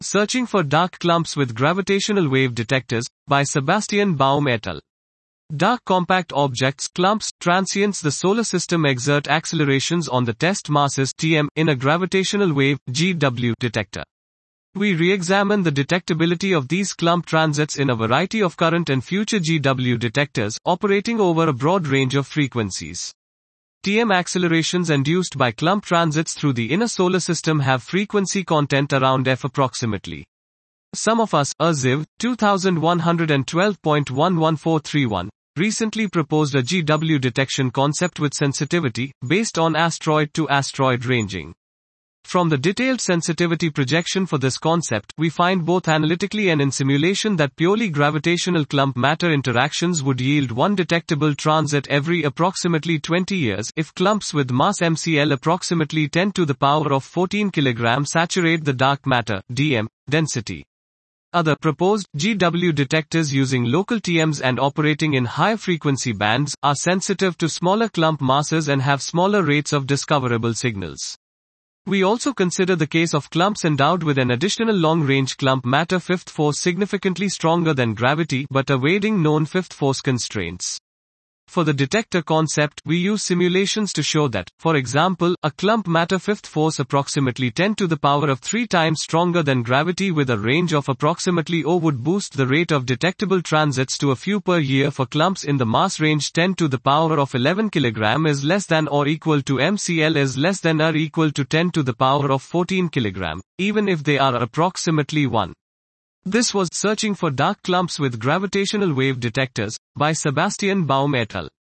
Searching for dark clumps with gravitational wave detectors, by Sebastian Baum et al. Dark compact objects, clumps, transients. The solar system exert accelerations on the test masses TM in a gravitational wave GW detector. We re-examine the detectability of these clump transits in a variety of current and future GW detectors operating over a broad range of frequencies. TM accelerations induced by clump transits through the inner solar system have frequency content around f approximately. Some of us, Ziv, 2112.11431, recently proposed a GW detection concept with sensitivity, based on asteroid to asteroid ranging. From the detailed sensitivity projection for this concept, we find both analytically and in simulation that purely gravitational clump matter interactions would yield one detectable transit every approximately 20 years if clumps with mass MCL approximately 10 to the power of 14 kg saturate the dark matter DM density. Other proposed GW detectors using local TMs and operating in higher frequency bands are sensitive to smaller clump masses and have smaller rates of discoverable signals. We also consider the case of clumps endowed with an additional long-range clump matter fifth force significantly stronger than gravity but evading known fifth force constraints. For the detector concept, we use simulations to show that, for example, a clump matter fifth force approximately 10 to the power of 3 times stronger than gravity with a range of approximately O would boost the rate of detectable transits to a few per year for clumps in the mass range 10 to the power of 11 kg is less than or equal to MCL is less than or equal to 10 to the power of 14 kg, even if they are approximately 1. This was Searching for Dark Clumps with Gravitational Wave Detectors, by Sebastian Baum et al.